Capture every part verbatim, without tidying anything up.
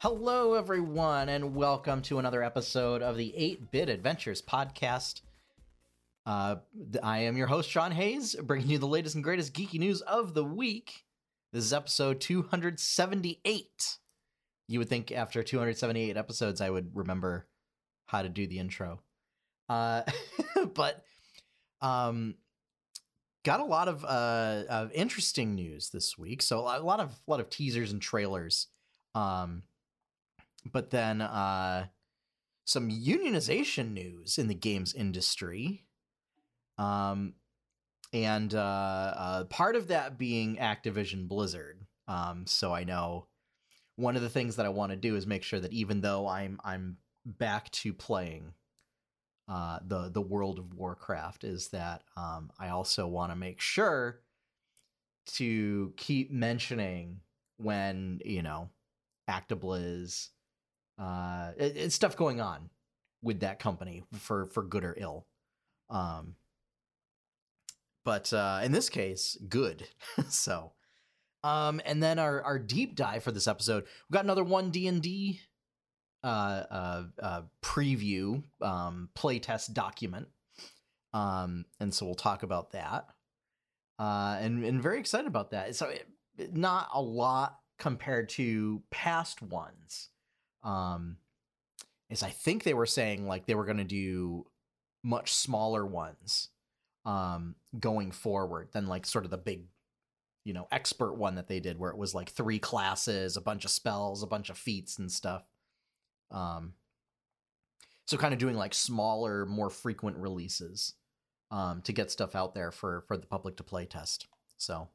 Hello, everyone, and welcome to another episode of the eight-Bit Adventures podcast. Uh, I am your host, Sean Hayes, bringing you the latest and greatest geeky news of the week. This is episode two hundred seventy-eight. You would think after two hundred seventy-eight episodes, I would remember how to do the intro. Uh, but um, got a lot of, uh, of interesting news this week. So a lot of a lot of teasers and trailers. Um, but then uh, some unionization news in the games industry. Um, and uh, uh, part of that being Activision Blizzard. Um, so I know one of the things that I want to do is make sure that even though I'm I'm back to playing uh, the the World of Warcraft, is that um, I also want to make sure to keep mentioning when, you know, ActiBliz, uh, it, it's stuff going on with that company for for good or ill. Um, but uh, in this case, good. so, um, and then our our deep dive for this episode, we've got another one D and D uh, uh, uh, preview, um, playtest document, um, and so we'll talk about that. Uh, and and very excited about that. So, it, not a lot compared to past ones. Um, is I think they were saying like they were going to do much smaller ones um, going forward than like sort of the big, you know, expert one that they did where it was like three classes, a bunch of spells, a bunch of feats and stuff. Um, so kind of doing like smaller, more frequent releases um, to get stuff out there for, for the public to play test. So,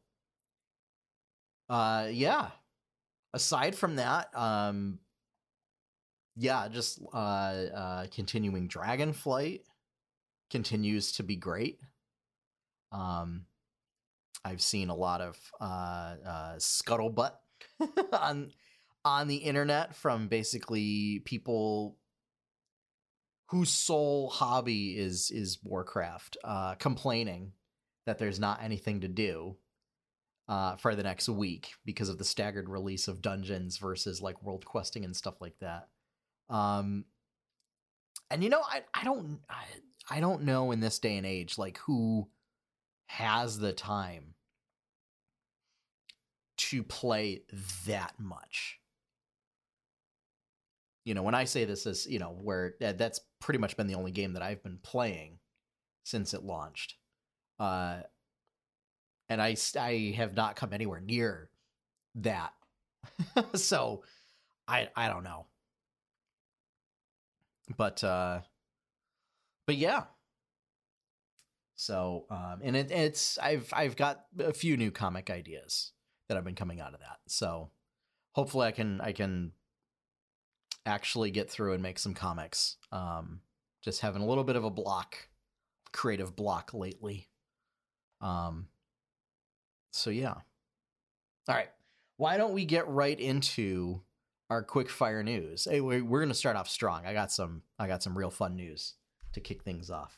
uh, yeah. Aside from that, um, yeah, just uh, uh, continuing Dragonflight continues to be great. Um, I've seen a lot of uh, uh, scuttlebutt on on the internet from basically people whose sole hobby is is Warcraft, uh, complaining that there's not anything to do uh, for the next week because of the staggered release of dungeons versus like world questing and stuff like that. Um, and you know, I I don't I, I don't know in this day and age like who has the time to play that much. You know, when I say this is, you know, where that's pretty much been the only game that I've been playing since it launched. Uh, and I, I have not come anywhere near that. so I, I don't know. But, uh, but yeah. So, um, and it, it's, I've, I've got a few new comic ideas that have been coming out of that. So hopefully I can, I can actually get through and make some comics. Um, just having a little bit of a block, creative block lately. Um, so yeah. All right. Why don't we get right into our quick fire news? Hey, we're, we're going to start off strong. I got some, I got some real fun news to kick things off.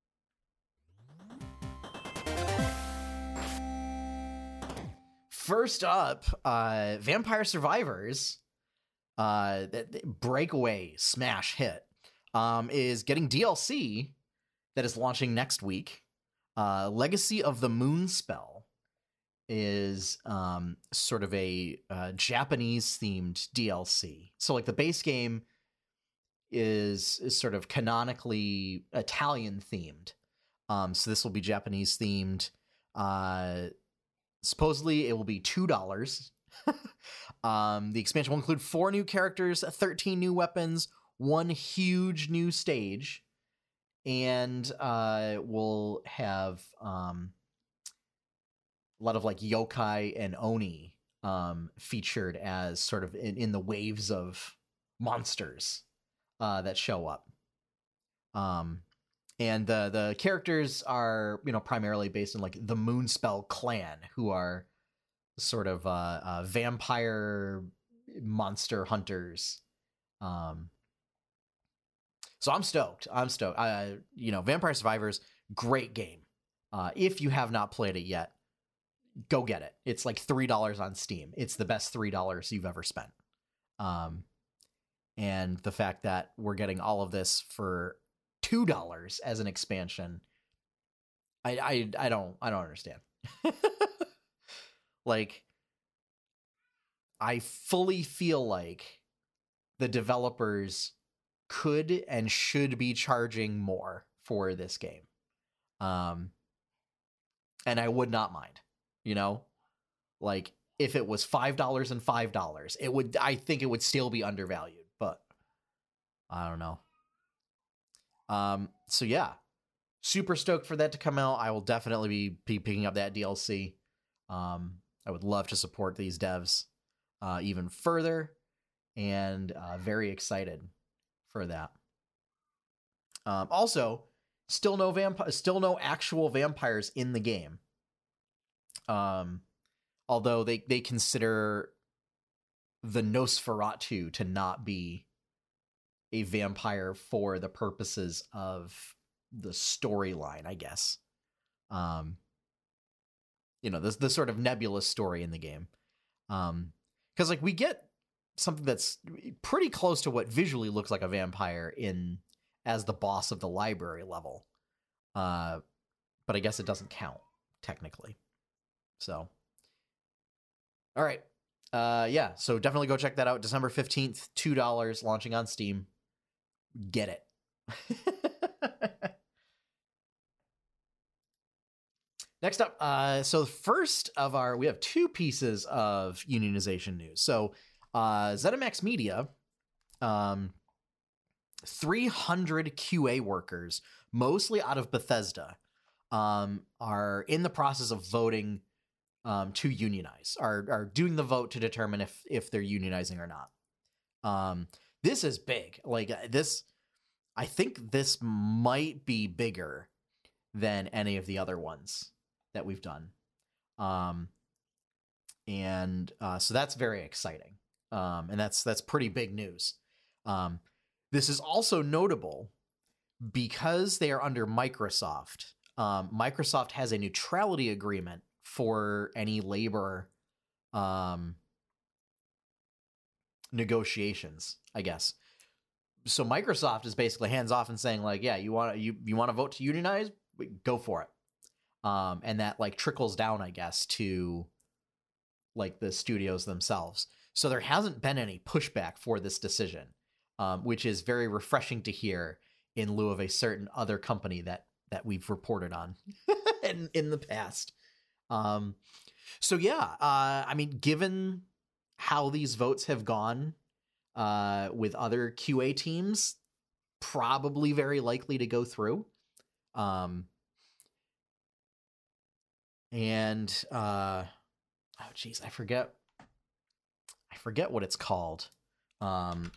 First up, uh, Vampire Survivors, uh, breakaway smash hit, um, is getting D L C that is launching next week. Uh, Legacy of the Moonspell is um, sort of a uh, Japanese-themed D L C. So, like, the base game is, is sort of canonically Italian-themed. Um, so this will be Japanese-themed. Uh... Supposedly, it will be two dollars. um, the expansion will include four new characters, thirteen new weapons, one huge new stage, and uh, we'll have um, a lot of like yokai and oni um, featured as sort of in, in the waves of monsters uh, that show up. Um, And the the characters are, you know, primarily based on like the Moonspell clan, who are sort of uh, uh, vampire monster hunters. Um, so I'm stoked. I'm stoked. I, you know, Vampire Survivors, great game. Uh, if you have not played it yet, go get it. It's like three dollars on Steam. It's the best three dollars you've ever spent. Um, and the fact that we're getting all of this for two dollars as an expansion, I I I don't I don't understand. Like, I fully feel like the developers could and should be charging more for this game. Um, and I would not mind, you know, like if it was five dollars and five dollars, it would, I think it would still be undervalued, but I don't know. Um, so yeah, super stoked for that to come out. I will definitely be, be picking up that D L C. Um, I would love to support these devs uh, even further, and uh, very excited for that. Um, also, still no vamp- still no actual vampires in the game. Um, although they they consider the Nosferatu to not be a vampire for the purposes of the storyline, I guess. Um, you know, this the sort of nebulous story in the game. Um, because like we get something that's pretty close to what visually looks like a vampire in as the boss of the library level. Uh, but I guess it doesn't count technically. So, all right. Uh, yeah, so definitely go check that out. December fifteenth, two dollars, launching on Steam. Get it. Next up, uh, so first of our, we have two pieces of unionization news. So, uh, ZeniMax Media, um, three hundred Q A workers, mostly out of Bethesda, um, are in the process of voting um, to unionize, are are doing the vote to determine if if they're unionizing or not. Um, this is big. Like this, I think this might be bigger than any of the other ones that we've done. Um, and uh, so that's very exciting. Um, and that's that's pretty big news. Um, this is also notable because they are under Microsoft. Um, Microsoft has a neutrality agreement for any labor um, negotiations, I guess. So Microsoft is basically hands off and saying like, yeah, you want you you want to vote to unionize, go for it. Um, and that like trickles down, I guess, to like the studios themselves. So there hasn't been any pushback for this decision, um, which is very refreshing to hear in lieu of a certain other company that that we've reported on in in the past. Um, so yeah, uh, I mean, given how these votes have gone uh, with other Q A teams, probably very likely to go through. Um, and uh, oh, geez, I forget. I forget what it's called. Um,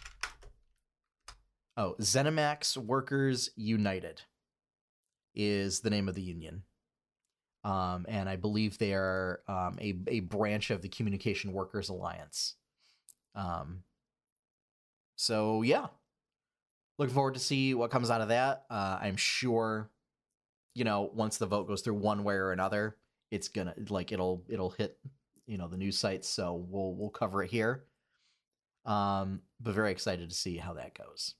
oh, ZeniMax Workers United is the name of the union. Um, and I believe they are um, a, a branch of the Communication Workers Alliance. Um, so, yeah. Looking forward to see what comes out of that. Uh, I'm sure, you know, once the vote goes through one way or another, it's gonna, like, it'll it'll hit, you know, the news sites, so we'll we'll cover it here. Um, but very excited to see how that goes.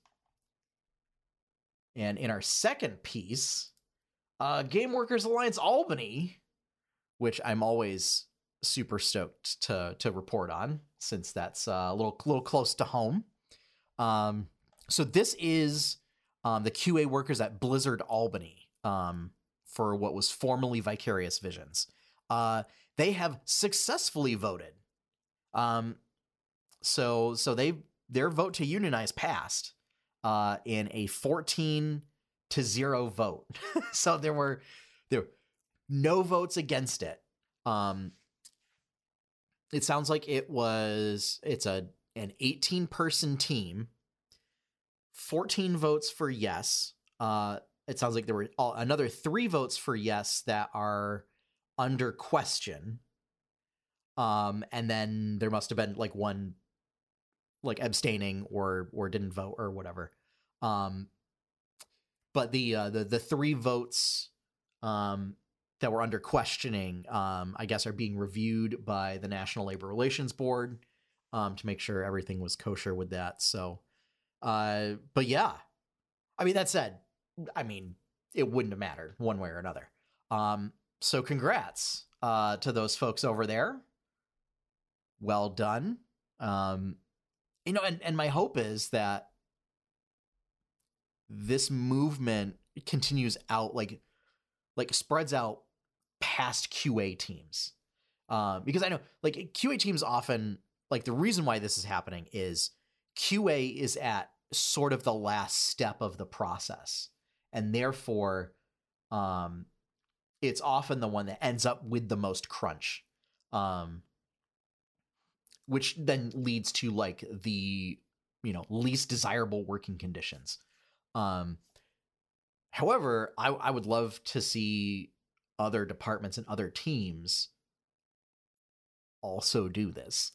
And in our second piece, uh, Game Workers Alliance Albany, which I'm always super stoked to to report on, since that's uh, a little little close to home. Um, so this is um, the Q A workers at Blizzard Albany um, for what was formerly Vicarious Visions. Uh, they have successfully voted. Um, so so they their vote to unionize passed uh, in a fourteen to zero vote. So there were there were no votes against it. Um, it sounds like it was it's a an eighteen person team. fourteen votes for yes. Uh, it sounds like there were all, another three votes for yes that are under question. Um, and then there must have been like one like abstaining or or didn't vote or whatever. Um, but the uh, the the three votes um, that were under questioning, um, I guess, are being reviewed by the National Labor Relations Board. um, to make sure everything was kosher with that. So, uh, but yeah, I mean, that said, I mean, it wouldn't have mattered one way or another. Um, so congrats uh, to those folks over there. Well done. Um, you know, and, and my hope is that this movement continues out, like, like spreads out past Q A teams. Um, because I know, like, Q A teams often, like, the reason why this is happening is Q A is at sort of the last step of the process. And therefore, um, it's often the one that ends up with the most crunch. Um, which then leads to, like, the, you know, least desirable working conditions. Um, however, I, I would love to see other departments and other teams also do this.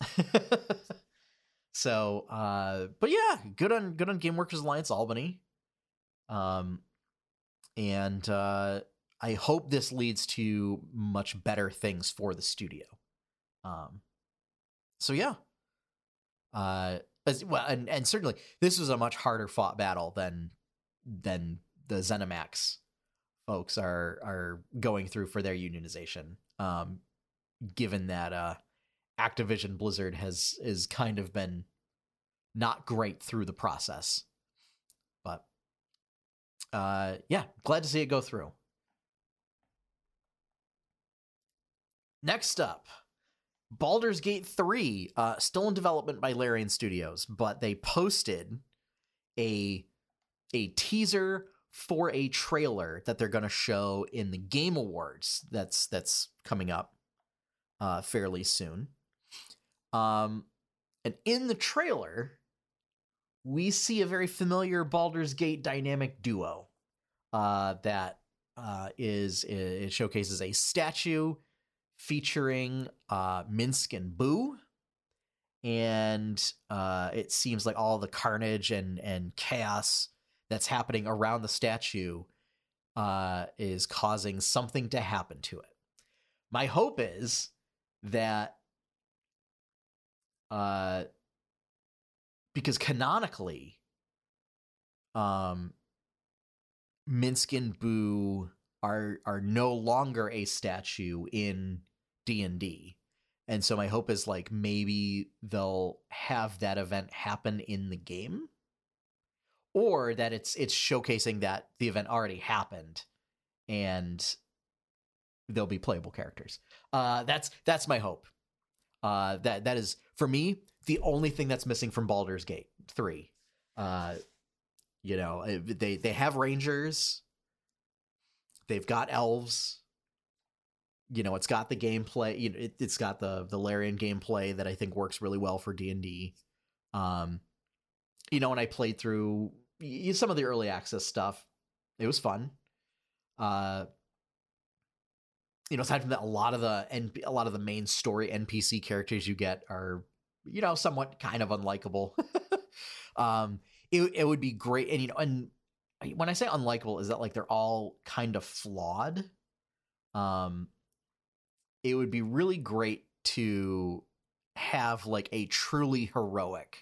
So, uh, but yeah, good on good on GameWorkers Alliance Albany. Um, and uh, I hope this leads to much better things for the studio. Um, so yeah, uh, as well, and, and certainly this was a much harder fought battle than than the ZeniMax folks are are going through for their unionization. Um, given that uh, Activision Blizzard has is kind of been not great through the process, but uh, yeah, glad to see it go through. Next up, Baldur's Gate three, uh, still in development by Larian Studios, but they posted a a teaser for a trailer that they're going to show in the Game Awards that's that's coming up uh, fairly soon. Um, and in the trailer, we see a very familiar Baldur's Gate dynamic duo uh, that uh, is it showcases a statue featuring uh, Minsc and Boo, and uh, it seems like all the carnage and and chaos that's happening around the statue uh, is causing something to happen to it. My hope is that uh, because canonically, um, Minsc and Boo are are no longer a statue in D and D. And so my hope is, like, maybe they'll have that event happen in the game, or that it's it's showcasing that the event already happened and they'll be playable characters. Uh, that's that's my hope. Uh, that that is, for me, the only thing that's missing from Baldur's Gate three. Uh, you know, they they have rangers. They've got elves. You know, it's got the gameplay. You know, it, it's got the the Larian gameplay that I think works really well for D and D. Um, you know, when I played through some of the early access stuff, it was fun. Uh, you know, aside from that, a lot of the and a lot of the main story N P C characters you get are, you know, somewhat kind of unlikable. um, it it would be great, and you know, and when I say unlikable, is that, like, they're all kind of flawed. Um, it would be really great to have, like, a truly heroic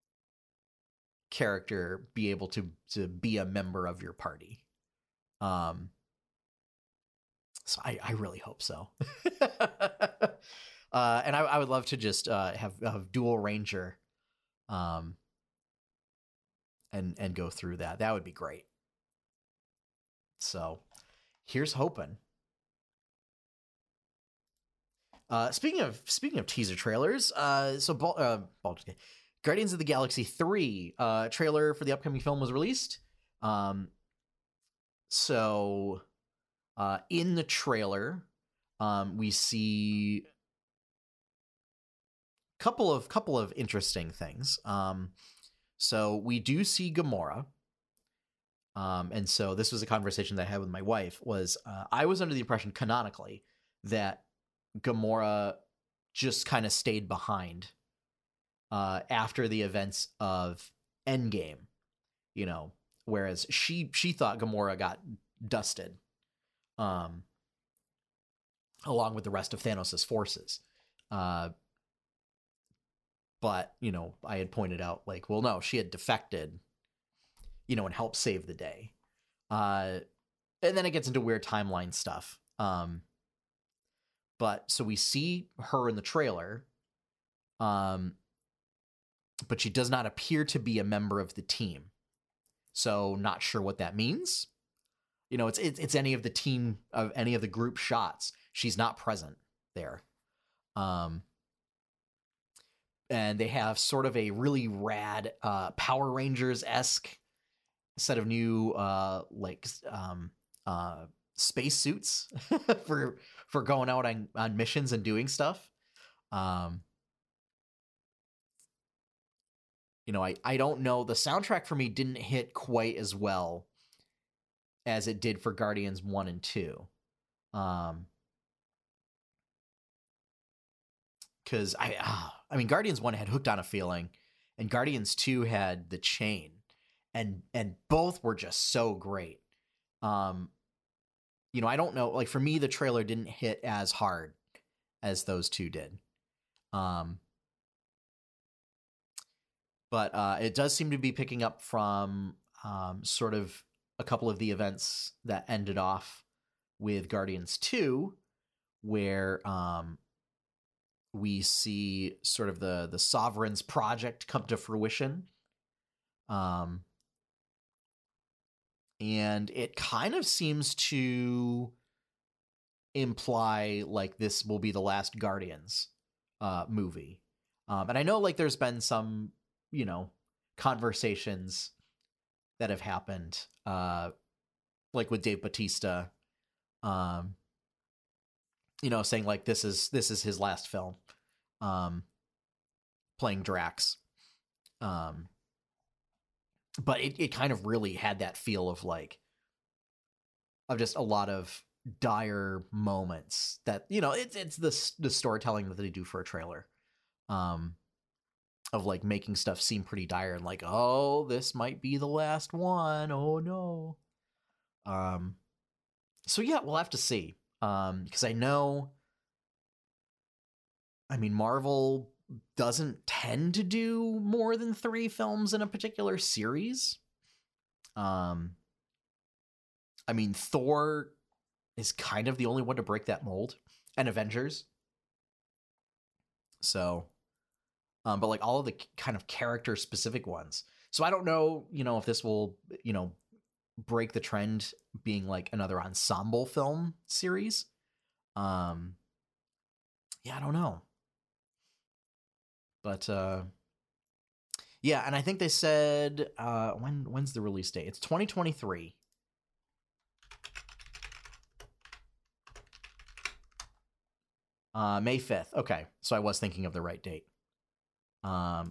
character be able to to be a member of your party. Um, so I, I really hope so. uh, and I, I would love to just uh, have, have dual ranger, um, and and go through that. That would be great. So here's hoping. Uh, speaking of speaking of teaser trailers, uh, so Bal- uh, Baldur's Gate, Guardians of the Galaxy three uh, trailer for the upcoming film was released. Um, so uh, in the trailer, um, we see a couple of couple of interesting things. Um, so we do see Gamora. Um, and so this was a conversation that I had with my wife. Was uh, I was under the impression canonically that Gamora just kind of stayed behind uh, after the events of Endgame, you know, whereas she she thought Gamora got dusted, um, along with the rest of Thanos' forces. Uh, but, you know, I had pointed out, like, well, no, she had defected, you know, and helped save the day. Uh, and then it gets into weird timeline stuff. Um, but so we see her in the trailer, um, but she does not appear to be a member of the team. So not sure what that means. You know, it's it's, it's any of the team of any of the group shots. She's not present there. Um, and they have sort of a really rad uh, Power Rangers-esque set of new uh, like um, uh, space suits for for going out on, on missions and doing stuff. Um, you know, I, I don't know. The soundtrack for me didn't hit quite as well as it did for Guardians one and two. Um, because I, uh, I mean, Guardians one had Hooked on a Feeling, and Guardians two had The Chain, and and both were just so great. Um, you know, I don't know. Like for me, the trailer didn't hit as hard as those two did. Um, but uh, it does seem to be picking up from um, sort of a couple of the events that ended off with Guardians two, where um, we see sort of the the Sovereign's project come to fruition. Um, and it kind of seems to imply like this will be the last Guardians uh, movie. Um, and I know like there's been some, you know, conversations that have happened, uh, like with Dave Bautista, um, you know, saying like this is this is his last film, um, playing Drax. Um, but it, it kind of really had that feel of like of just a lot of dire moments that, you know, it's it's the the storytelling that they do for a trailer, um, of like making stuff seem pretty dire and like, oh, this might be the last one. Oh no. Um, so yeah, we'll have to see. Um, because I know, I mean, Marvel doesn't tend to do more than three films in a particular series. Um, I mean, Thor is kind of the only one to break that mold, and Avengers. So, um, but like all of the kind of character specific ones. So I don't know, you know, if this will, you know, break the trend being like another ensemble film series. Um, yeah, I don't know. But uh, yeah, and I think they said uh, when when's the release date? It's twenty twenty-three. Uh, May fifth. Okay, so I was thinking of the right date. Um,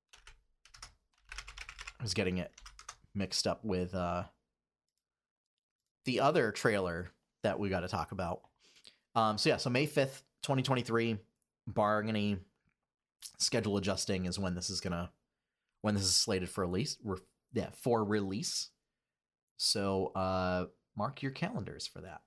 I was getting it mixed up with uh, the other trailer that we got to talk about. Um, so yeah, so May fifth, twenty twenty-three, barring any schedule adjusting, is when this is gonna when this is slated for release. We're yeah for release. So uh, mark your calendars for that.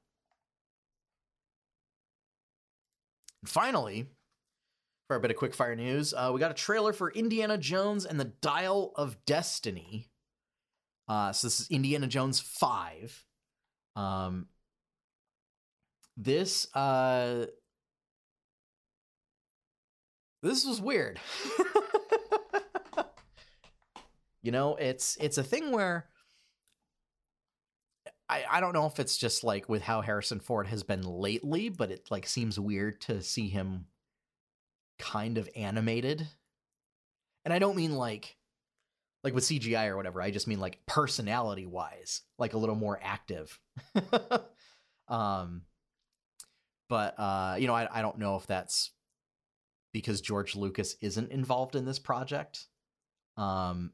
And finally, for a bit of quickfire news, uh, we got a trailer for Indiana Jones and the Dial of Destiny. Uh, so this is Indiana Jones five. Um, this uh, this was weird. You know, it's it's a thing where I, I don't know if it's just like with how Harrison Ford has been lately, but it like seems weird to see him kind of animated. And I don't mean like like with C G I or whatever. I just mean like personality wise, like a little more active. um, but uh, you know, I I don't know if that's because George Lucas isn't involved in this project. Um,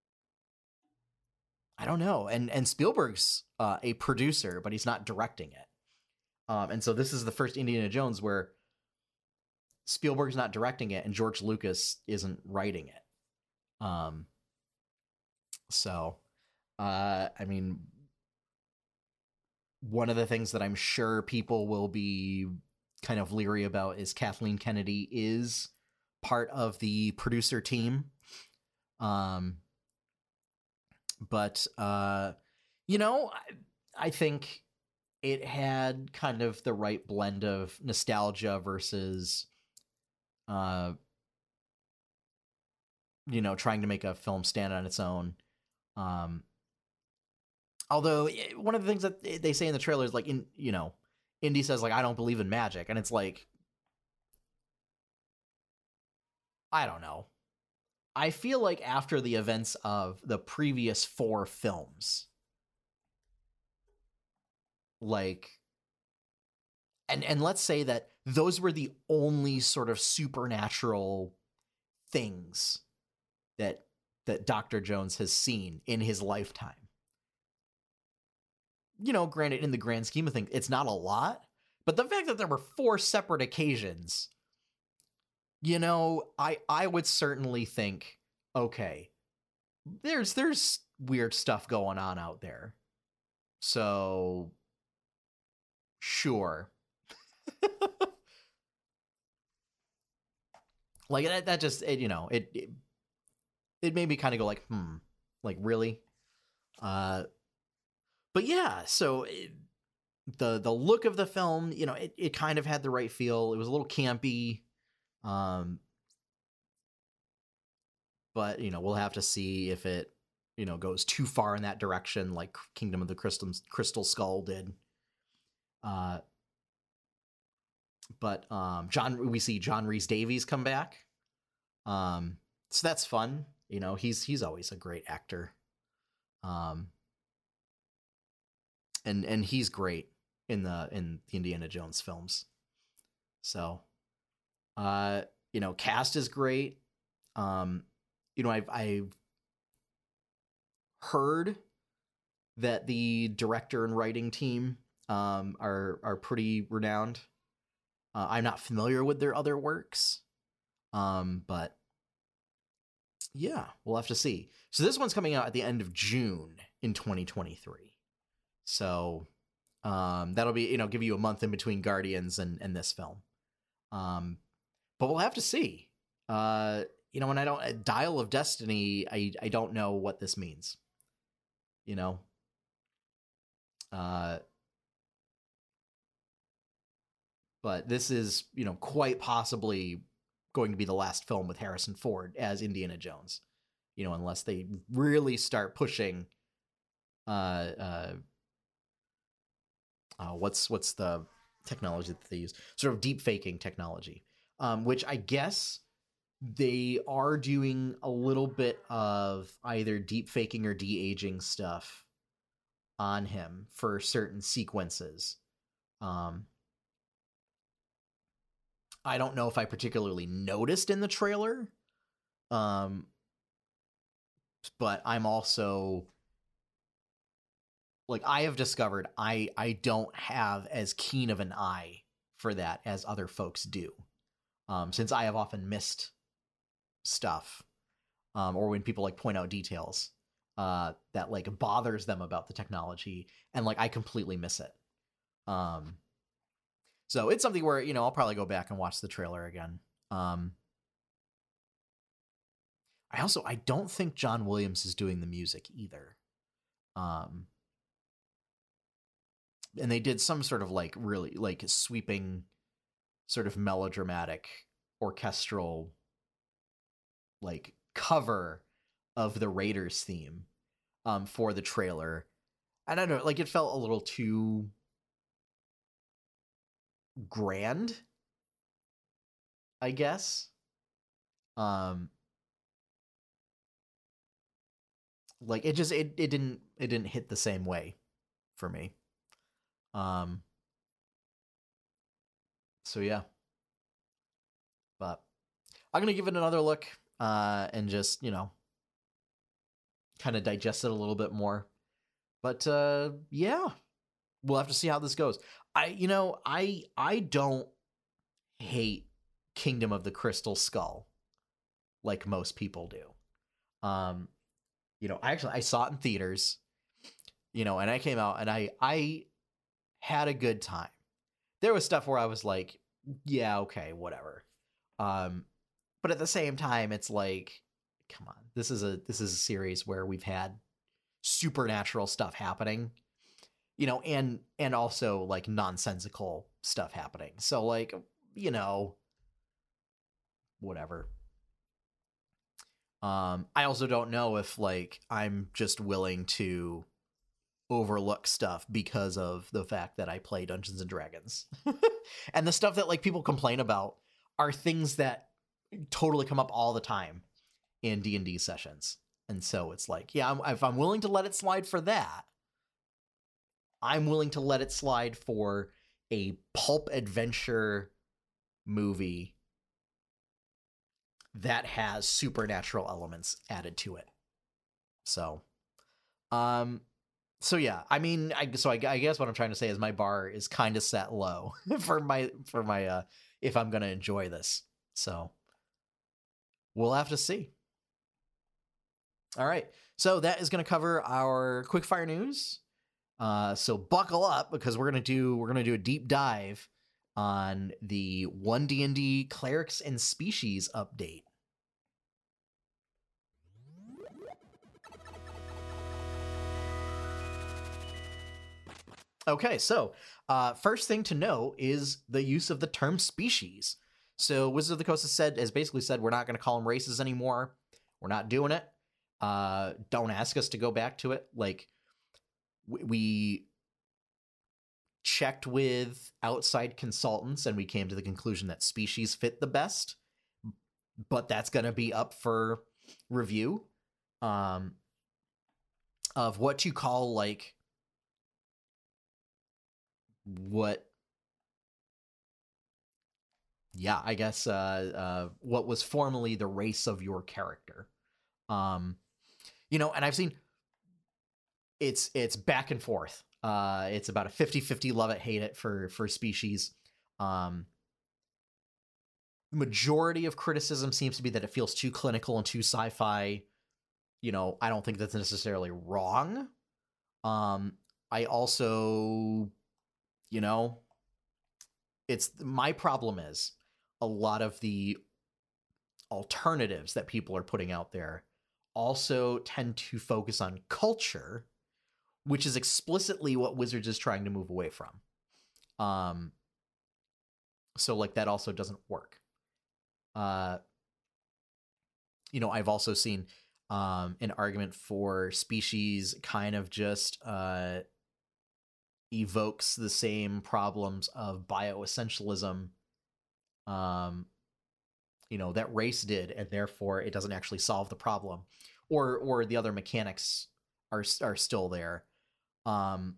I don't know. And and Spielberg's uh, a producer, but he's not directing it. Um, and so this is the first Indiana Jones where Spielberg's not directing it and George Lucas isn't writing it. Um, so, uh, I mean, one of the things that I'm sure people will be kind of leery about is Kathleen Kennedy is part of the producer team. Um, but, uh, you know, I, I think it had kind of the right blend of nostalgia versus, uh, you know, trying to make a film stand on its own. Um, although one of the things that they say in the trailer is like, in, you know, Indy says like, I don't believe in magic. And it's like, I don't know. I feel like after the events of the previous four films, like, and, and let's say that those were the only sort of supernatural things that, that Doctor Jones has seen in his lifetime. You know, granted, in the grand scheme of things, it's not a lot, but the fact that there were four separate occasions, you know, I I would certainly think, okay, there's there's weird stuff going on out there. So sure. Like that that just it, you know, it, it it made me kind of go like, hmm, like really? Uh but yeah, so it, the the look of the film, you know, it, it kind of had the right feel. It was a little campy. Um but you know, we'll have to see if it, you know, goes too far in that direction like Kingdom of the Crystal Crystal Skull did. Uh but um John we see John Rhys Davies come back. Um so that's fun. You know, he's he's always a great actor. Um and and he's great in the in the Indiana Jones films. So uh you know, cast is great. Um you know, I've I've heard that the director and writing team um are are pretty renowned. Uh, I'm not familiar with their other works. Um but yeah, we'll have to see. So this one's coming out at the end of June in twenty twenty-three. So um, that'll be, you know, give you a month in between Guardians and, and this film. Um, but we'll have to see. Uh, you know, when I don't, Dial of Destiny, I, I don't know what this means. You know? Uh, but this is, you know, quite possibly going to be the last film with Harrison Ford as Indiana Jones. You know, unless they really start pushing uh, uh, uh, what's what's the technology that they use? Sort of deep faking technology, um, which I guess they are doing a little bit of either deep faking or de-aging stuff on him for certain sequences. Um, I don't know if I particularly noticed in the trailer, um, but I'm also like I have discovered I I don't have as keen of an eye for that as other folks do, um, since I have often missed stuff, um, or when people like point out details uh, that like bothers them about the technology, and like I completely miss it. Um, so it's something where, you know, I'll probably go back and watch the trailer again. Um, I also I don't think John Williams is doing the music either. Um, and they did some sort of like really like sweeping sort of melodramatic orchestral like cover of the Raiders theme um for the trailer. And I don't know, like it felt a little too grand, I guess. Um like it just it, it didn't it didn't hit the same way for me. Um so yeah. But I'm gonna give it another look, uh, and just, you know, kind of digest it a little bit more. But uh, yeah, we'll have to see how this goes. I, you know, I I don't hate Kingdom of the Crystal Skull like most people do. Um, you know, I actually I saw it in theaters, you know, and I came out and I I had a good time. There was stuff where I was like, yeah, okay, whatever. Um, but at the same time, it's like, come on, this is a this is a series where we've had supernatural stuff happening, you know, and and also like nonsensical stuff happening. So like, you know, whatever. Um, I also don't know if like I'm just willing to overlook stuff because of the fact that I play Dungeons and Dragons. And the stuff that like people complain about are things that totally come up all the time in D and D sessions. And so it's like, yeah, I'm, if I'm willing to let it slide for that, I'm willing to let it slide for a pulp adventure movie that has supernatural elements added to it. So, um, so yeah, I mean, I, so I, I guess what I'm trying to say is my bar is kind of set low for my, for my, uh, if I'm going to enjoy this. So we'll have to see. All right. So that is going to cover our quickfire news. Uh, so buckle up because we're going to do, we're going to do a deep dive on the one D and D Clerics and Species update. Okay, so uh, first thing to know is the use of the term species. So Wizards of the Coast has said, has basically said, we're not going to call them races anymore. We're not doing it. Uh, don't ask us to go back to it. Like, we checked with outside consultants and we came to the conclusion that species fit the best, but that's going to be up for review. Um, of what you call like what yeah I guess uh uh what was formerly the race of your character. Um you know, and I've seen it's it's back and forth. Uh it's about a fifty-fifty love it hate it for for species. Um majority of criticism seems to be that it feels too clinical and too sci-fi. You know, I don't think that's necessarily wrong. um I also, you know, it's my problem is a lot of the alternatives that people are putting out there also tend to focus on culture, which is explicitly what Wizards is trying to move away from. Um, so like that also doesn't work. Uh, you know, I've also seen um, an argument for species kind of just uh, evokes the same problems of bioessentialism, um, you know, that race did, and therefore it doesn't actually solve the problem, or or the other mechanics are are still there. Um,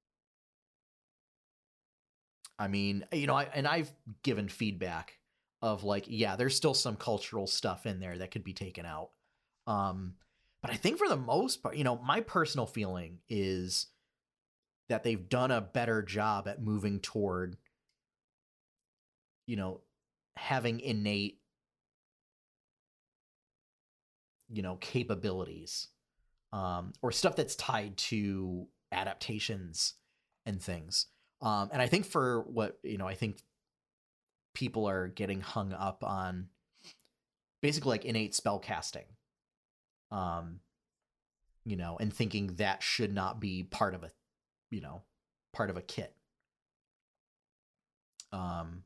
I mean, you know, I, and I've given feedback of like, yeah, there's still some cultural stuff in there that could be taken out. Um, but I think for the most part, you know, my personal feeling is that they've done a better job at moving toward, you know, having innate, you know, capabilities, um, or stuff that's tied to adaptations and things. Um, and I think for what, you know, I think people are getting hung up on basically like innate spell casting, um, you know, and thinking that should not be part of a, you know, part of a kit. Um,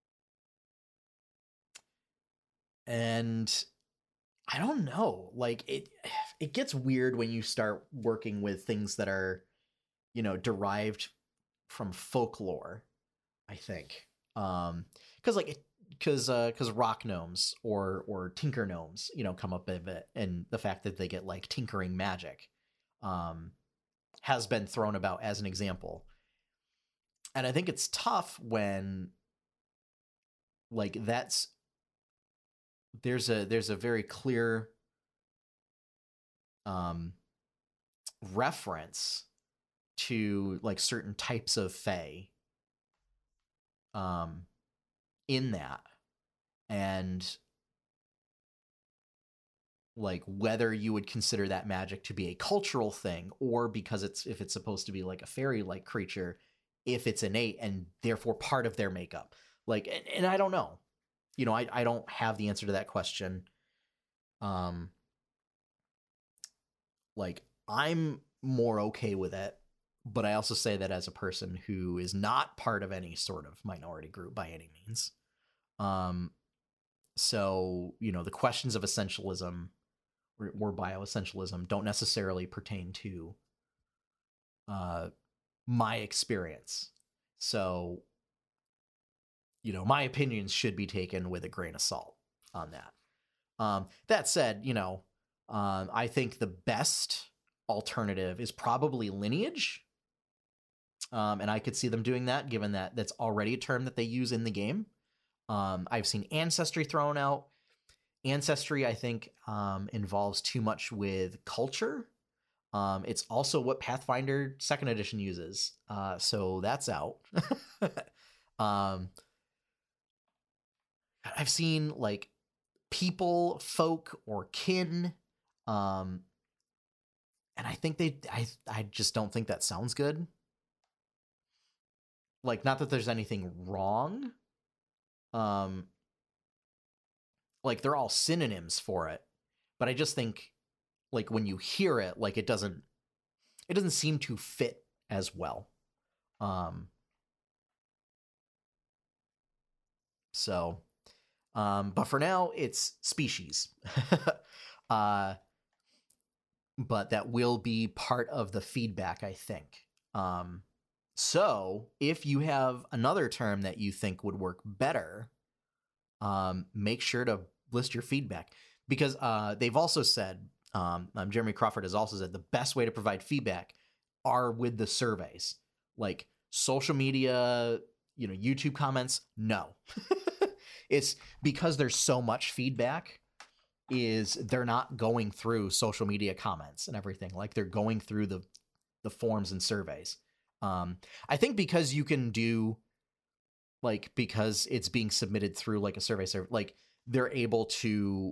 and I don't know, like it, it gets weird when you start working with things that are, you know, derived from folklore, I think. Um, cause like, cause, uh, cause rock gnomes or, or tinker gnomes, you know, come up a bit, and the fact that they get like tinkering magic, um, has been thrown about as an example. And I think it's tough when like that's, there's a, there's a very clear, um, reference to like certain types of fae, um, in that, and like whether you would consider that magic to be a cultural thing, or because it's, if it's supposed to be like a fairy-like creature, if it's innate and therefore part of their makeup. Like, and, and I don't know. you know, I, I don't have the answer to that question. Um, like, I'm more okay with it, but I also say that as a person who is not part of any sort of minority group by any means. Um, so, you know, the questions of essentialism or, or bioessentialism don't necessarily pertain to uh, my experience. So, you know, my opinions should be taken with a grain of salt on that. Um, that said, you know, um, I think the best alternative is probably lineage. Um, and I could see them doing that, given that that's already a term that they use in the game. Um, I've seen ancestry thrown out. Ancestry, I think, um, involves too much with culture. Um, it's also what Pathfinder Second Edition uses, uh, so that's out. um, I've seen like people, folk, or kin, um, and I think they, I, I just don't think that sounds good. Like, not that there's anything wrong. Um, like they're all synonyms for it, but I just think, like, when you hear it, like it doesn't, it doesn't seem to fit as well. Um, so, um, but for now, it's species. uh, but that will be part of the feedback, I think. Um, so if you have another term that you think would work better, um, make sure to list your feedback, because uh, they've also said, um, um, Jeremy Crawford has also said the best way to provide feedback are with the surveys, like social media, you know, YouTube comments. No, it's because there's so much feedback is they're not going through social media comments and everything. Like they're going through the, the forms and surveys. Um, I think because you can do like, because it's being submitted through like a survey server, like they're able to,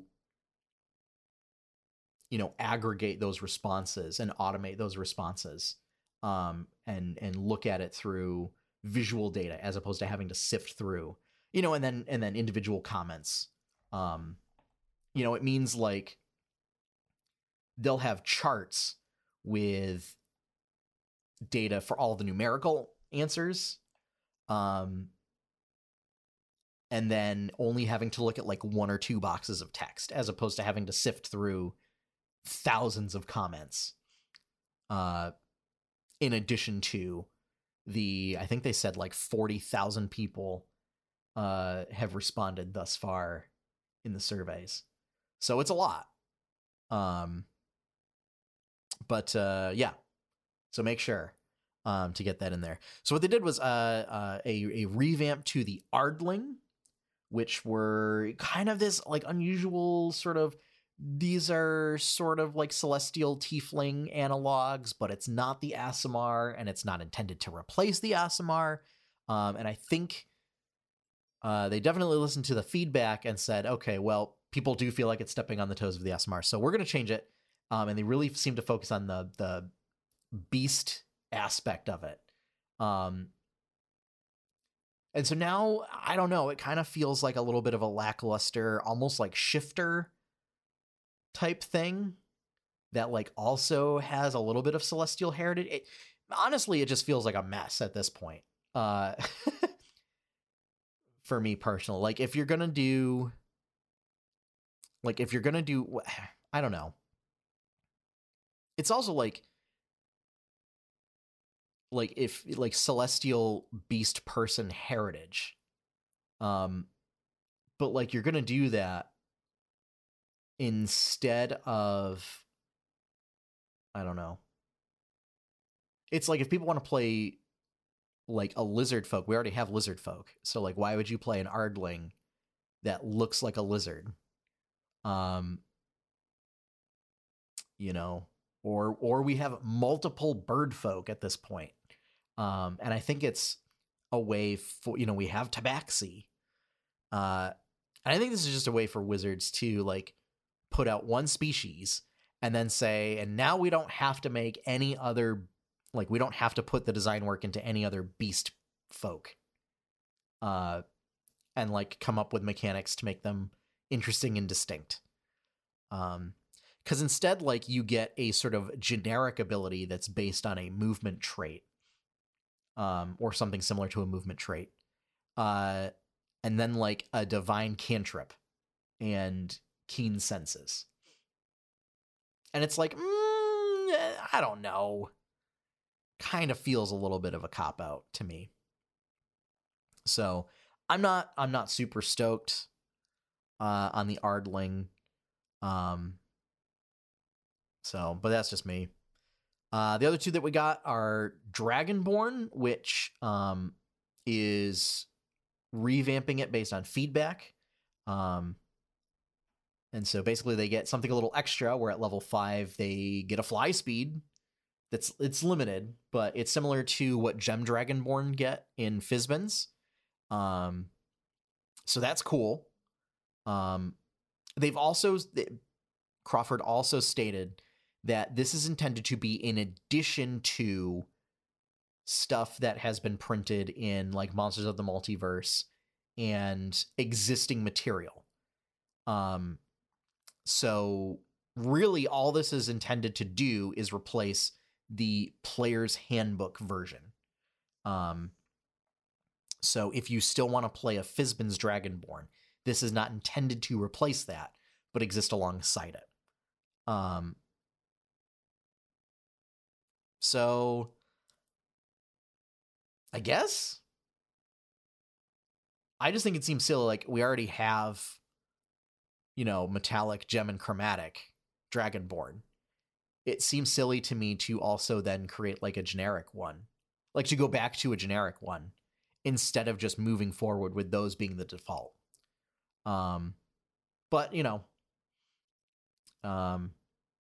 you know, aggregate those responses and automate those responses, um, and, and look at it through visual data as opposed to having to sift through, you know, and then, and then individual comments. Um, you know, it means like they'll have charts with data for all the numerical answers. Um, and then only having to look at like one or two boxes of text as opposed to having to sift through thousands of comments. Uh, in addition to the, I think they said like forty thousand people uh, have responded thus far in the surveys. So it's a lot. Um, but uh, yeah, so make sure um, to get that in there. So what they did was uh, uh, a, a revamp to the Ardling, which were kind of this like unusual sort of, these are sort of like celestial tiefling analogs, but it's not the Aasimar, and it's not intended to replace the Aasimar. Um, and I think uh, they definitely listened to the feedback and said, okay, well, people do feel like it's stepping on the toes of the Aasimar, so we're going to change it. Um, and they really seem to focus on the the beast aspect of it. Um, and so now, I don't know, it kind of feels like a little bit of a lackluster, almost like shifter type thing that like also has a little bit of celestial heritage. It, honestly, it just feels like a mess at this point. Uh, for me personally, like if you're going to do, like if you're going to do, I don't know. It's also like, like if like celestial beast person heritage. Um, but like you're going to do that instead of, I don't know. It's like if people want to play like a lizard folk, we already have lizard folk. So like, why would you play an Ardling that looks like a lizard? Um, you know, or, or we have multiple bird folk at this point. Um, and I think it's a way for, you know, we have Tabaxi. Uh, and I think this is just a way for wizards to like put out one species and then say, and now we don't have to make any other, like we don't have to put the design work into any other beast folk. Uh, and like come up with mechanics to make them interesting and distinct. Um, because instead, like, you get a sort of generic ability that's based on a movement trait, um, or something similar to a movement trait, uh, and then like a divine cantrip and keen senses. And it's like, mm, I don't know. Kind of feels a little bit of a cop out to me. So I'm not I'm not super stoked uh, on the Ardling. Um, so, but that's just me. Uh, the other two that we got are Dragonborn, which um, is revamping it based on feedback. Um, and so basically they get something a little extra, where at level five they get a fly speed that's it's limited, but it's similar to what Gem Dragonborn get in Fizban's. Um, so that's cool. Um, they've also Crawford also stated that this is intended to be in addition to stuff that has been printed in like Monsters of the Multiverse and existing material. Um, so really all this is intended to do is replace the player's handbook version. Um, so if you still want to play a Fizban's Dragonborn, this is not intended to replace that, but exist alongside it. Um, so I guess I just think it seems silly. Like, we already have, you know, metallic, gem, and chromatic Dragonborn. It seems silly to me to also then create like a generic one, like to go back to a generic one instead of just moving forward with those being the default. Um, but you know, um,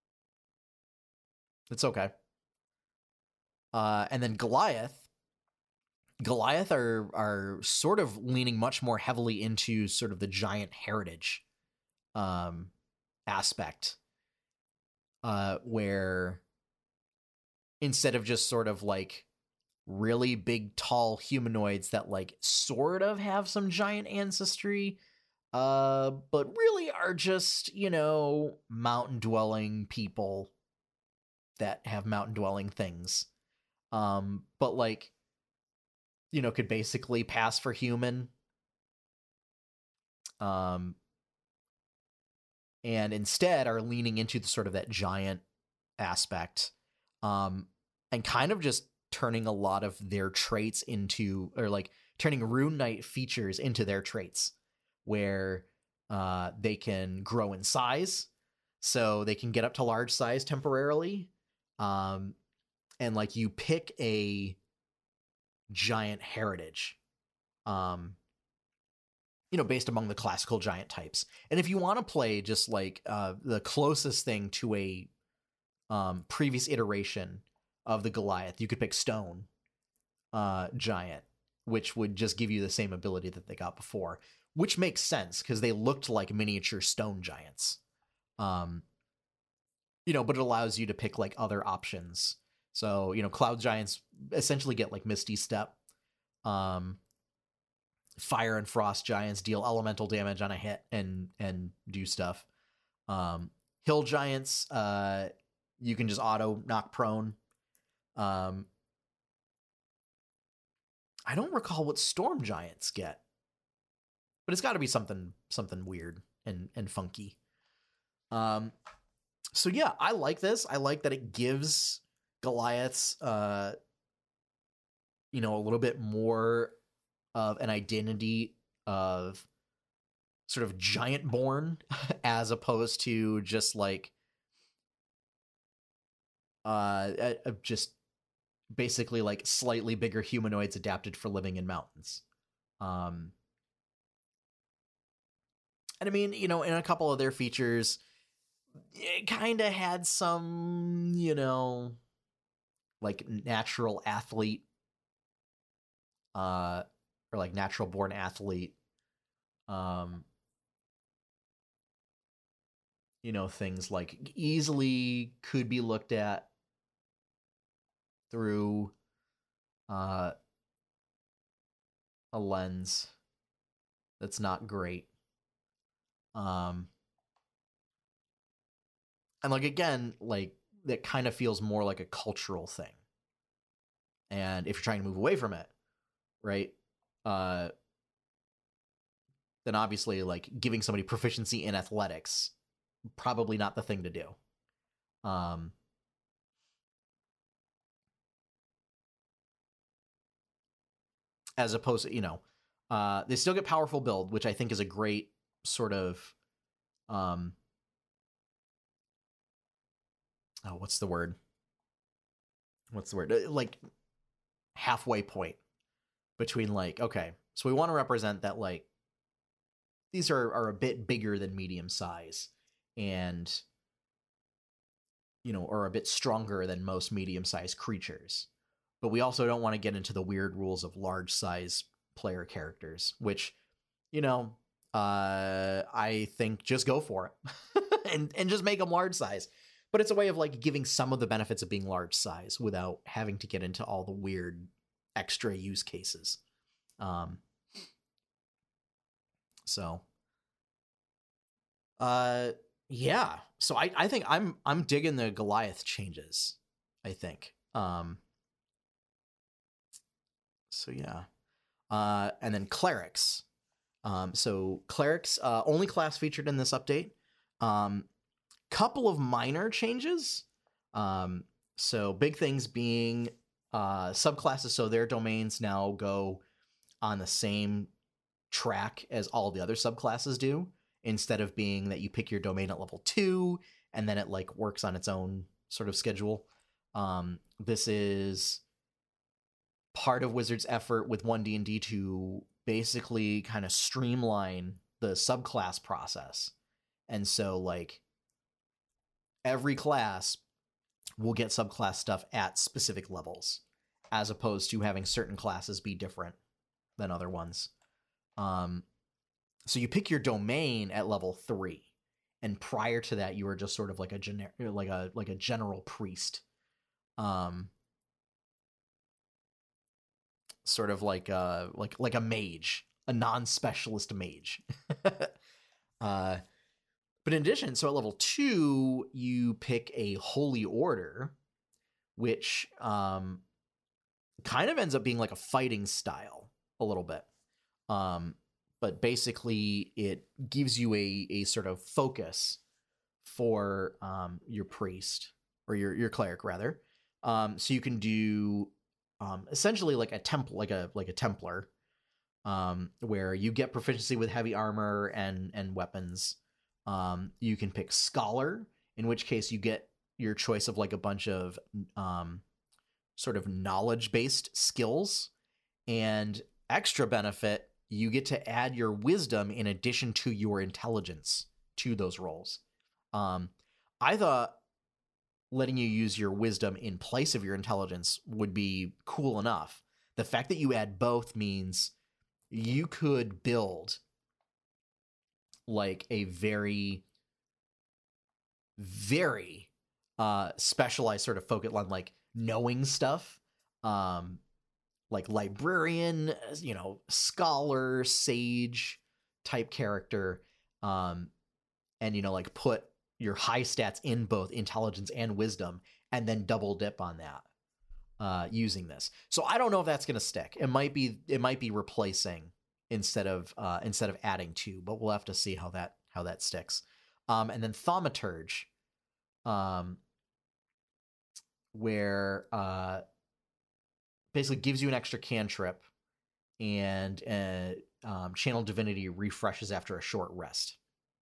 it's okay. Uh, and then Goliath. Goliath are are sort of leaning much more heavily into sort of the giant heritage um, aspect, uh, where instead of just sort of like really big, tall humanoids that like sort of have some giant ancestry, uh, but really are just, you know, mountain dwelling people that have mountain dwelling things. Um, but like, you know, could basically pass for human. Um, and instead are leaning into the sort of that giant aspect, um, and kind of just turning a lot of their traits into, or like turning Rune Knight features into their traits, where uh, they can grow in size, so they can get up to large size temporarily, um, and like you pick a giant heritage, um, you know, based among the classical giant types. And if you want to play just like uh, the closest thing to a um, previous iteration of the Goliath, you could pick Stone uh, Giant, which would just give you the same ability that they got before, which makes sense because they looked like miniature stone giants. Um, you know, but it allows you to pick like other options. So, you know, Cloud Giants essentially get like Misty Step. Um, Fire and Frost Giants deal elemental damage on a hit and and do stuff. Um, Hill Giants, uh, you can just auto knock prone. Um, I don't recall what Storm Giants get, but it's got to be something something weird and and funky. Um, so yeah, I like this. I like that it gives Goliaths, uh, you know, a little bit more of an identity of sort of giant born as opposed to just like uh, uh just basically like slightly bigger humanoids adapted for living in mountains. Um and I mean, you know, in a couple of their features, it kind of had some, you know, like natural athlete, uh or like natural born athlete, um you know, things like easily could be looked at through uh, a lens That's not great. Um, and like again, like that kind of feels more like a cultural thing. And if you're trying to move away from it, right? Uh, then obviously like giving somebody proficiency in athletics, probably not the thing to do. Um, as opposed to, you know, uh, they still get powerful build, which I think is a great sort of, um, oh, what's the word? What's the word? Like halfway point between like, okay, so we want to represent that like these are, are a bit bigger than medium size and, you know, or a bit stronger than most medium sized creatures. But we also don't want to get into the weird rules of large size player characters, which, you know, uh, I think just go for it and, and just make them large size. But it's a way of like giving some of the benefits of being large size without having to get into all the weird extra use cases. Um, so, uh, yeah. So I, I think I'm I'm digging the Goliath changes. I think. Um, so yeah. Uh, and then clerics. Um, so clerics, uh, only class featured in this update. Um, couple of minor changes. Um, so big things being uh, subclasses. So their domains now go on the same track as all the other subclasses do, instead of being that you pick your domain at level two and then it like works on its own sort of schedule. Um, this is part of Wizards' effort with one D and D to basically kind of streamline the subclass process. And so like every class will get subclass stuff at specific levels, as opposed to having certain classes be different than other ones. Um, so you pick your domain at level three, and prior to that, you were just sort of like a gener- like a like a general priest, um, sort of like a like like a mage, a non-specialist mage. uh, but in addition, so at level two, you pick a holy order, which um, kind of ends up being like a fighting style a little bit. Um, but basically it gives you a, a sort of focus for um, your priest or your, your cleric rather. Um, so you can do um, essentially like a temple, like a, like a Templar, um, where you get proficiency with heavy armor and, and weapons. Um, you can pick Scholar, in which case you get your choice of like a bunch of um, sort of knowledge-based skills, and extra benefit, you get to add your wisdom in addition to your intelligence to those rolls. Um, I thought letting you use your wisdom in place of your intelligence would be cool enough. The fact that you add both means you could build like a very, very uh, specialized sort of focus on like knowing stuff. Um, like librarian, you know, scholar, sage type character, um, and, you know, like put your high stats in both intelligence and wisdom and then double dip on that uh, using this. So I don't know if that's going to stick. It might be, it might be replacing instead of, uh, instead of adding to, but we'll have to see how that, how that sticks. Um, and then Thaumaturge, um, where, uh, basically gives you an extra cantrip, and uh, um, Channel Divinity refreshes after a short rest.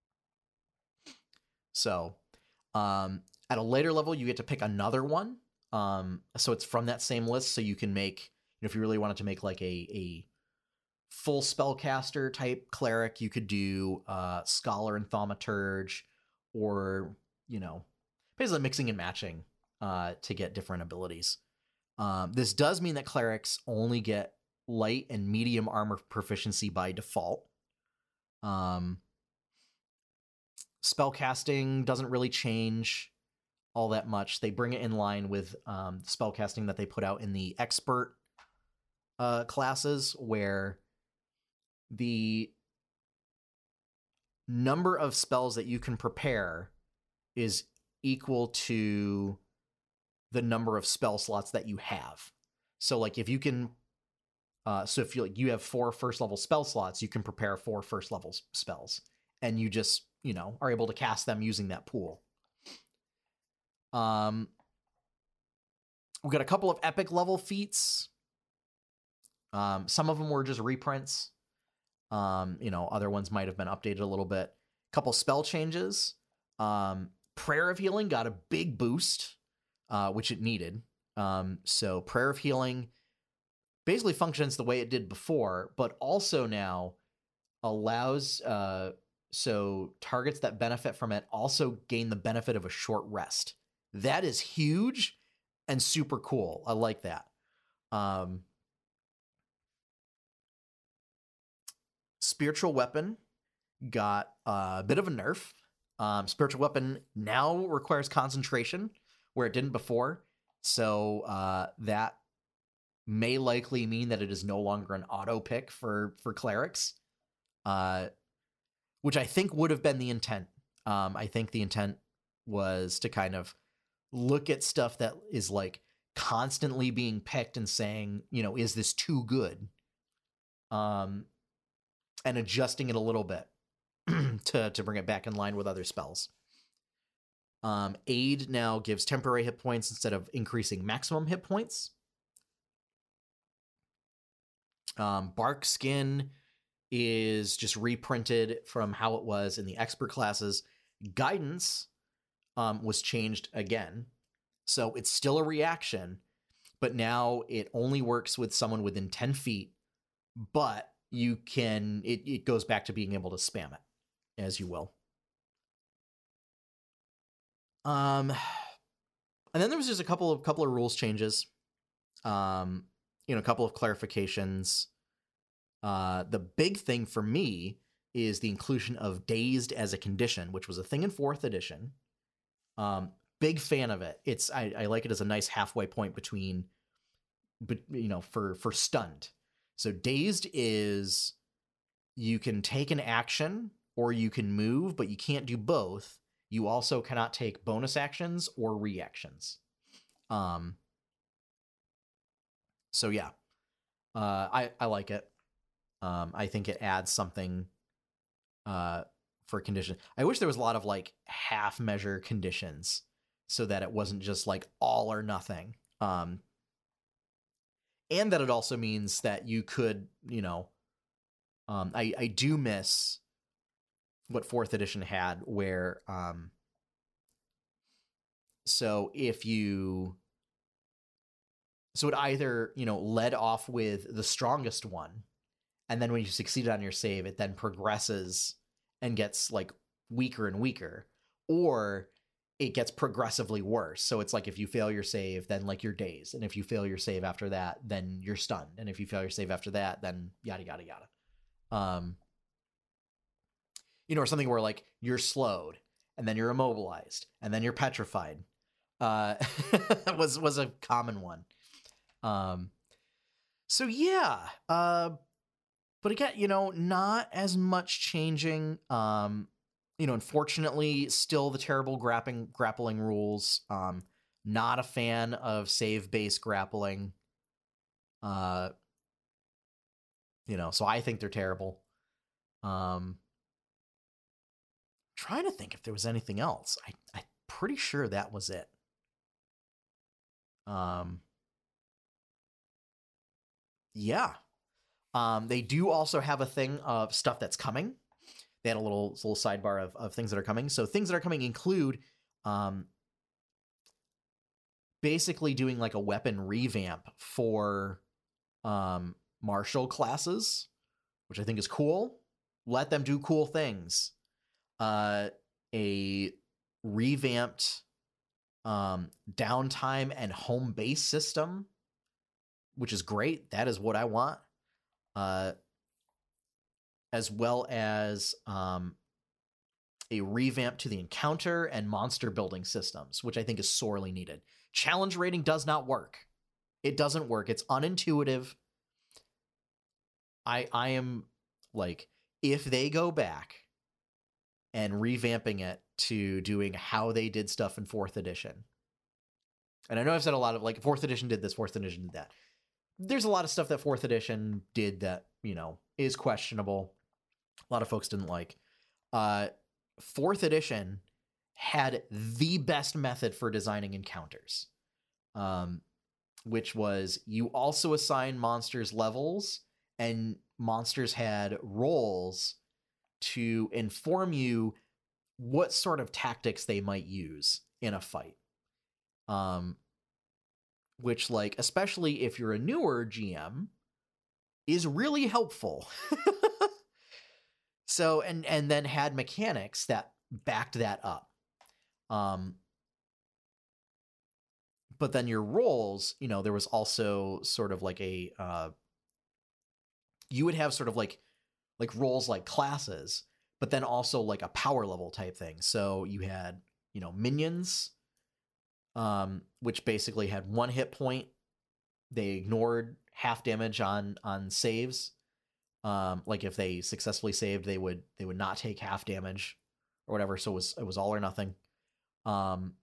So um, at a later level, you get to pick another one. Um, so it's from that same list. So you can make, you know, if you really wanted to make like a, a full spellcaster type cleric, you could do uh, Scholar and Thaumaturge, or, you know, basically mixing and matching uh, to get different abilities. Um, this does mean that clerics only get light and medium armor proficiency by default. Um, spellcasting doesn't really change all that much. They bring it in line with um, spellcasting that they put out in the expert uh, classes, where the number of spells that you can prepare is equal to the number of spell slots that you have. So like if you can, uh, so if you like you have four first level spell slots, you can prepare four first level spells, and you just, you know, are able to cast them using that pool. Um, we've got a couple of epic level feats. Um, some of them were just reprints. Um, you know, other ones might have been updated a little bit. Couple spell changes. Um, Prayer of Healing got a big boost, uh, which it needed. Um, so Prayer of Healing basically functions the way it did before, but also now allows, uh, so targets that benefit from it also gain the benefit of a short rest. That is huge and super cool. I like that. Um, Spiritual Weapon got a bit of a nerf. Um, Spiritual Weapon now requires concentration, where it didn't before. So uh, that may likely mean that it is no longer an auto pick for for clerics, uh, which I think would have been the intent. Um, I think the intent was to kind of look at stuff that is like constantly being picked and saying, you know, is this too good? Um, and adjusting it a little bit to to bring it back in line with other spells. Um, Aid now gives temporary hit points instead of increasing maximum hit points. Um, Bark Skin is just reprinted from how it was in the expert classes. Guidance um, was changed again. So it's still a reaction, but now it only works with someone within ten feet, but you can, it, it goes back to being able to spam it as you will. Um, and then there was just a couple of couple of rules changes. Um, you know, a couple of clarifications. Uh, the big thing for me is the inclusion of dazed as a condition, which was a thing in fourth edition. Um, big fan of it. It's I, I like it as a nice halfway point between, but you know, for for stunned. So dazed is you can take an action or you can move, but you can't do both. You also cannot take bonus actions or reactions. Um. So yeah, uh, I I like it. Um, I think it adds something uh, for condition. I wish there was a lot of like half measure conditions so that it wasn't just like all or nothing. Um, and that it also means that you could, you know, um, I, I do miss what fourth edition had where, um, so if you, so it either, you know, led off with the strongest one, and then when you succeeded on your save, it then progresses and gets like weaker and weaker, or it gets progressively worse. So it's like if you fail your save, then like you're dazed, and if you fail your save after that, then you're stunned, and if you fail your save after that, then yada yada yada. Um, you know, or something where like you're slowed, and then you're immobilized, and then you're petrified. Uh, was was a common one. Um, so yeah. Uh. But again, you know, not as much changing. Um, you know, unfortunately, still the terrible grappling grappling rules. Um, not a fan of save-based grappling. Uh, you know, so I think they're terrible. Um, trying to think if there was anything else. I I'm pretty sure that was it. Um, yeah. Um, they do also have a thing of stuff that's coming. They had a little little sidebar of, of things that are coming. So things that are coming include um, basically doing like a weapon revamp for um, martial classes, which I think is cool. Let them do cool things. Uh, a revamped um, downtime and home base system, which is great. That is what I want. Uh, as well as um, a revamp to the encounter and monster building systems, which I think is sorely needed. Challenge rating does not work. It doesn't work. It's unintuitive. I I am like, if they go back and revamping it to doing how they did stuff in fourth edition. And I know I've said a lot of, like, fourth edition did this, fourth edition did that. There's a lot of stuff that fourth edition did that, you know, is questionable. A lot of folks didn't like. Uh, fourth edition had the best method for designing encounters, um, which was you also assign monsters levels, and monsters had roles to inform you what sort of tactics they might use in a fight. Um, which, like, especially if you're a newer G M, is really helpful. So, and and then had mechanics that backed that up. Um, but then your roles, you know, there was also sort of like a, uh, you would have sort of like, like roles like classes, but then also like a power level type thing. So you had, you know, minions, um, which basically had one hit point. They ignored half damage on, on saves. Um, like if they successfully saved, they would, they would not take half damage or whatever. So it was, it was all or nothing. Um,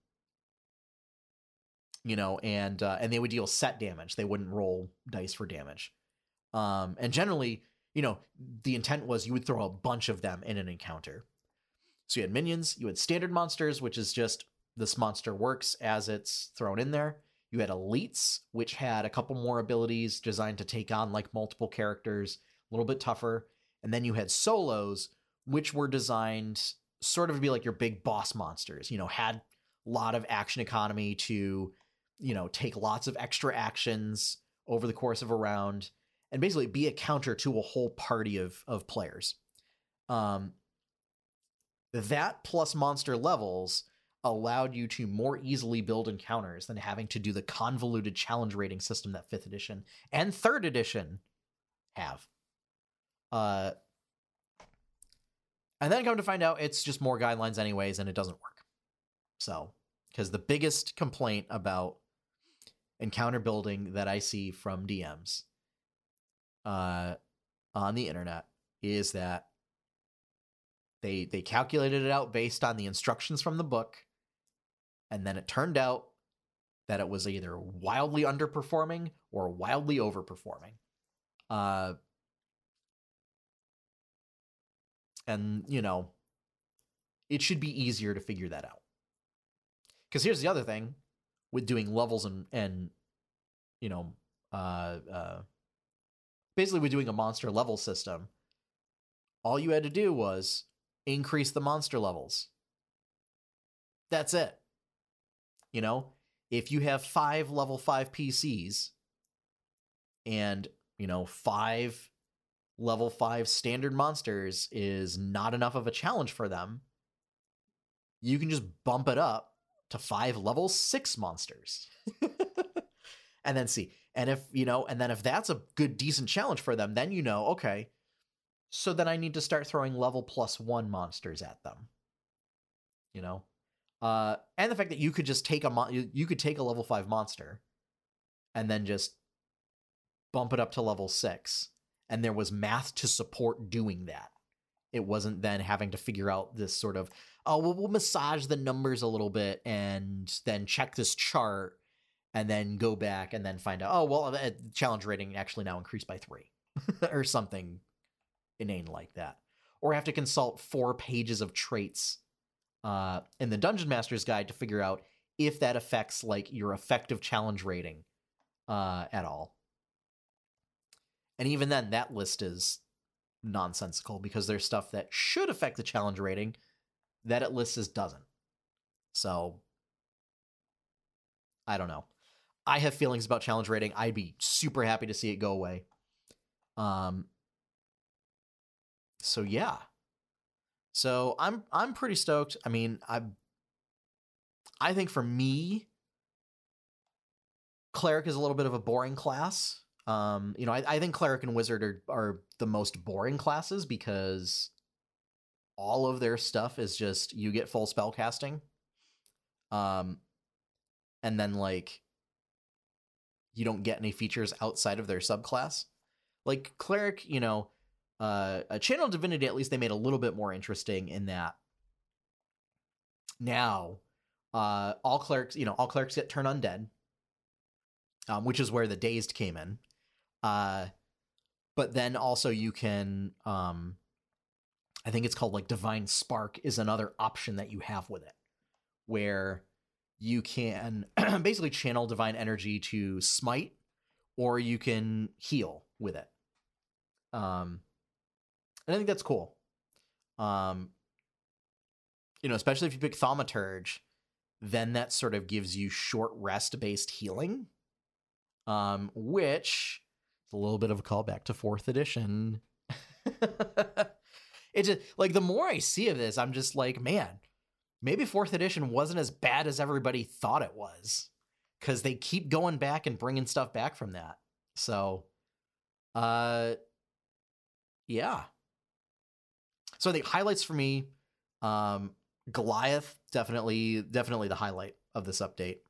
you know, and, uh, and they would deal set damage. They wouldn't roll dice for damage. Um, and generally, you know, the intent was you would throw a bunch of them in an encounter. So you had minions, you had standard monsters, which is just this monster works as it's thrown in there. You had elites, which had a couple more abilities designed to take on like multiple characters, a little bit tougher. And then you had solos, which were designed sort of to be like your big boss monsters, you know, had a lot of action economy to, you know, take lots of extra actions over the course of a round and basically be a counter to a whole party of, of players. Um, that plus monster levels allowed you to more easily build encounters than having to do the convoluted challenge rating system that fifth edition and third edition have. Uh, and then come to find out it's just more guidelines anyways, and it doesn't work. So, because the biggest complaint about encounter building that I see from D Ms uh, on the internet is that they they calculated it out based on the instructions from the book, and then it turned out that it was either wildly underperforming or wildly overperforming. Uh, and, you know, it should be easier to figure that out. Because here's the other thing with doing levels and, and you know, uh, uh, basically with doing a monster level system, all you had to do was increase the monster levels. That's it. You know, if you have five level five P Cs and, you know, five level five standard monsters is not enough of a challenge for them, you can just bump it up to five level six monsters. And then see. And if, you know, and then if that's a good, decent challenge for them, then you know, okay, so then I need to start throwing level plus one monsters at them. You know? Uh, and the fact that you could just take a mon- you, you could take a level five monster and then just bump it up to level six. And there was math to support doing that. It wasn't then having to figure out this sort of, oh, well, we'll massage the numbers a little bit and then check this chart and then go back and then find out, oh, well, the challenge rating actually now increased by three or something inane like that. Or have to consult four pages of traits uh, in the Dungeon Master's Guide to figure out if that affects like your effective challenge rating uh, at all. And even then, that list is nonsensical because there's stuff that should affect the challenge rating that it lists as doesn't. So, I don't know. I have feelings about challenge rating. I'd be super happy to see it go away. Um. So yeah. So I'm I'm pretty stoked. I mean, I I think for me, Cleric is a little bit of a boring class. Um, you know, I, I think Cleric and Wizard are, are the most boring classes because all of their stuff is just you get full spell casting. Um, and then, like, you don't get any features outside of their subclass. Like, Cleric, you know, uh, a Channel Divinity, at least they made a little bit more interesting in that now uh, all clerics, you know, all clerics get turned undead, um, which is where the dazed came in. Uh, but then also you can, um, I think it's called like Divine Spark is another option that you have with it, where you can basically channel divine energy to smite, or you can heal with it. Um, and I think that's cool. Um, you know, especially if you pick Thaumaturge, then that sort of gives you short rest-based healing, um, which is a little bit of a callback to fourth edition. It's just, like, the more I see of this, I'm just like, man, maybe fourth edition wasn't as bad as everybody thought it was, because they keep going back and bringing stuff back from that. So, uh, yeah. So the highlights for me, um, Goliath, definitely, definitely the highlight of this update.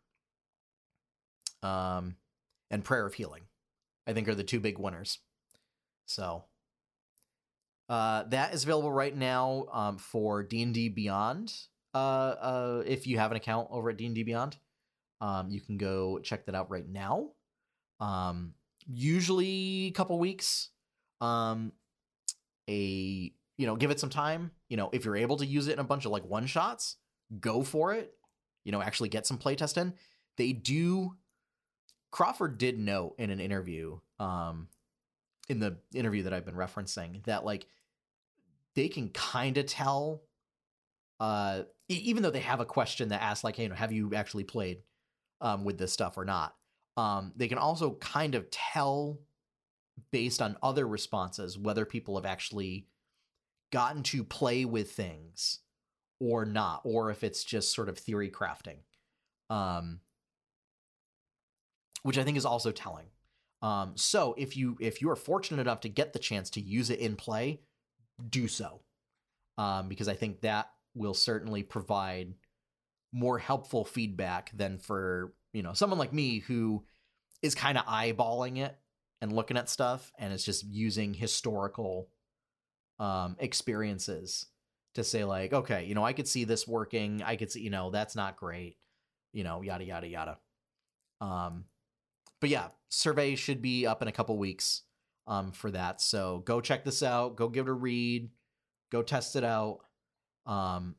Um, and Prayer of Healing, I think, are the two big winners. So, uh, that is available right now, um, for D and D Beyond. Uh, uh, if you have an account over at D and D Beyond, um, you can go check that out right now. Um, usually a couple weeks, um, a, you know, give it some time. You know, if you're able to use it in a bunch of like one shots, go for it. You know, actually get some playtest in. They do. Crawford did note in an interview, um, in the interview that I've been referencing, that like they can kind of tell, uh, even though they have a question that asks like, hey, you know, have you actually played, um, with this stuff or not? Um, they can also kind of tell based on other responses whether people have actually gotten to play with things or not, or if it's just sort of theory crafting, um, which I think is also telling. Um, so if you if you are fortunate enough to get the chance to use it in play, do so, um, because I think that will certainly provide more helpful feedback than for, you know, someone like me who is kind of eyeballing it and looking at stuff and is just using historical um, experiences to say like, okay, you know, I could see this working. I could see, you know, that's not great, you know, yada, yada, yada. Um, but yeah, survey should be up in a couple weeks, um, for that. So go check this out, go give it a read, go test it out. Um,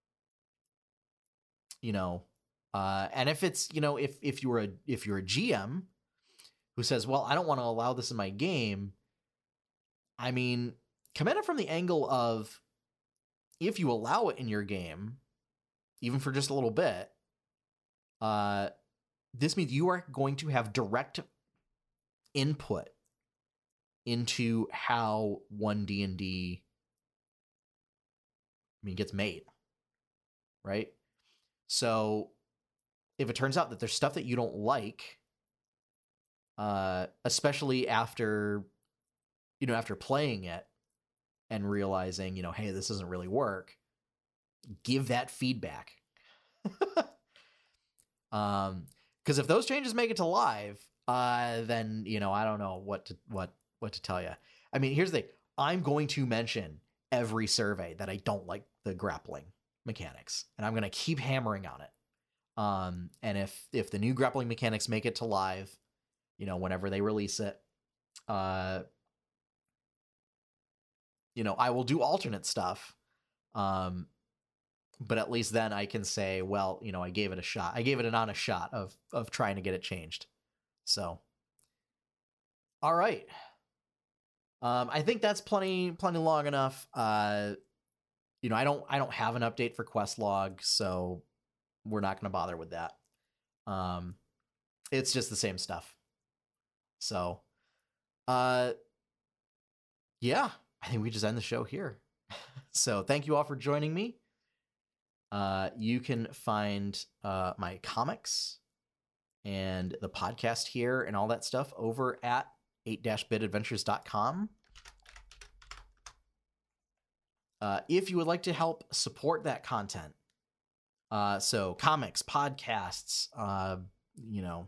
you know, uh, and if it's, you know, if, if you're a, if you're a G M who says, well, I don't want to allow this in my game. I mean, come at it from the angle of, if you allow it in your game, even for just a little bit, uh, this means you are going to have direct input into how one D and D, I mean, gets made, right? So if it turns out that there's stuff that you don't like, uh, especially after, you know, after playing it and realizing, you know, hey, this doesn't really work, give that feedback. um, because if those changes make it to live, uh, then, you know, I don't know what to what what to tell you. I mean, here's the thing. I'm going to mention every survey that I don't like the grappling mechanics, and I'm going to keep hammering on it. Um, and if if the new grappling mechanics make it to live, you know, whenever they release it, uh, you know, I will do alternate stuff. Um, but at least then I can say, well, you know, I gave it a shot. I gave it an honest shot of of trying to get it changed. So, all right. Um, I think that's plenty plenty long enough. Uh, you know, I don't I don't have an update for Questlog, so we're not going to bother with that. Um, it's just the same stuff. So, uh, yeah, I think we just end the show here. So, thank you all for joining me. Uh, you can find uh, my comics and the podcast here and all that stuff over at eight bit adventures dot com. Uh, if you would like to help support that content, uh, so comics, podcasts, uh, you know,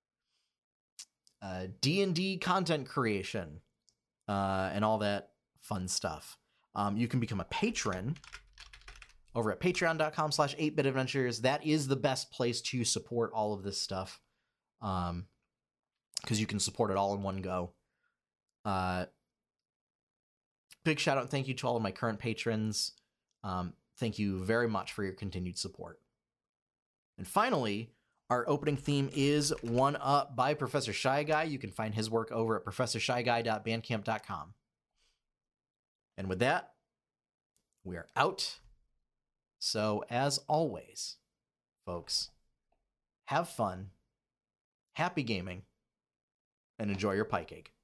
uh, D and D content creation, uh, and all that fun stuff, um, you can become a patron over at patreon.com slash 8-bit adventures. That is the best place to support all of this stuff. Um, because you can support it all in one go. Uh, big shout out and thank you to all of my current patrons. Um, thank you very much for your continued support. And finally, our opening theme is One Up by Professor Shy Guy. You can find his work over at professor shy guy dot bandcamp dot com. And with that, we are out. So, as always, folks, have fun, happy gaming, and enjoy your pie cake.